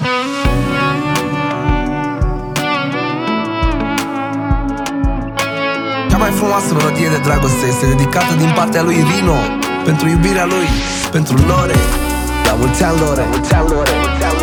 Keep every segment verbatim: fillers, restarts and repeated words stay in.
Cea mai frumoasă melodie de dragoste este dedicată din partea lui Rino, pentru iubirea lui, pentru Lore. La mulți ani, Lore! La mulți ani, Lore!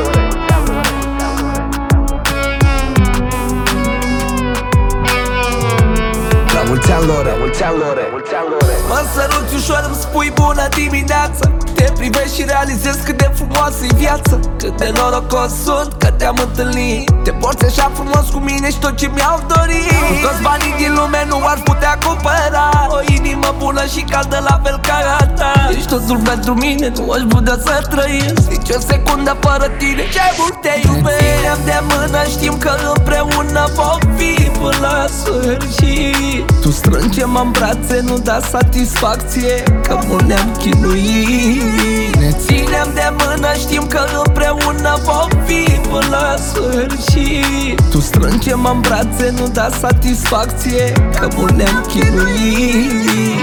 La mulți ani, Lore! La mulți ani, Lore! Mă săruți ușor, îmi spui bună dimineața. Te privești și realizezi cât de frumoasă e viața, cât de norocos sunt că te-am întâlnit. Te porți așa frumos cu mine și tot ce mi-au dorit. Cu toți banii din lume nu ar putea cumpăra o inimă bună și caldă la fel ca a ta. Ești totul pentru mine, nu aș putea să trăiesc nici o secundă fără tine. Ce mult te iubesc. Ne ținem de mână, știm că împreună vom fi până la sfârșit. Tu strânge-mă în brațe, nu da satisfacție, că mult ne-am chinuit. Ne ținem de mână, știm că împreună vom fi până la sfârșit. Tu strânge-mă în brațe, nu da satisfacție, că mult ne-am chinuit.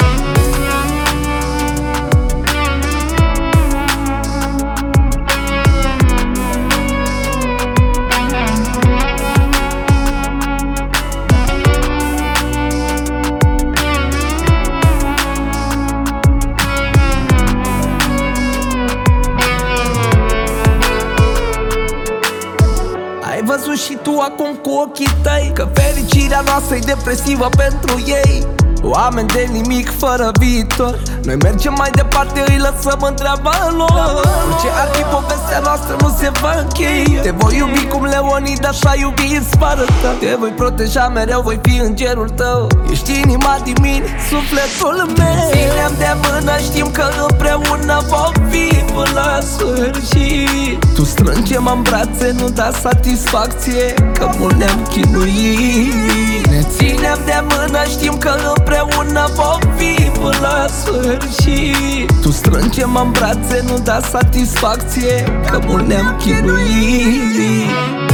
Ai văzut și tu acum cu ochii tăi că fericirea noastră e depresivă pentru ei. Oameni de nimic fără viitor. Noi mergem mai departe, îi lăsăm întreaba lor. Orice ar fi povestea noastră nu se va încheia. Te voi iubi cum Leonid așa iubi Sparta. Te voi proteja mereu, voi fi îngerul tău. Ești inima din mine, sufletul meu. Ținem de mână, știm că împreună vom fi până la sfârșit. Tu strânge-mă în brațe, nu da satisfacție, că mult ne-am chinuit. Ne ținem de mână, știm că împreună vom fi până la sfârșit. Tu strânge-mă în brațe, nu da satisfacție, că mult ne-am chinuit.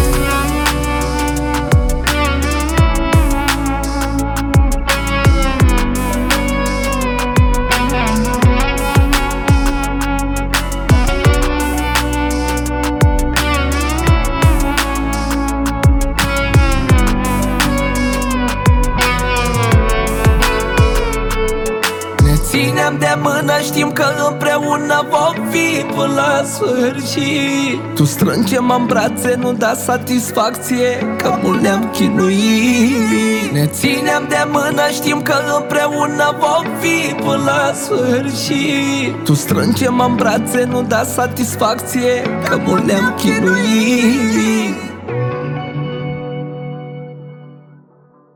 Ținem de mână, știm că împreună vom fi până la sfârșit. Tu strânge-mă în brațe, nu da satisfacție, că mult ne-am chinuit. Ne ținem de mână, știm că împreună vom fi până la sfârșit. Tu strânge-mă în brațe, nu da satisfacție, că mult ne-am chinuit.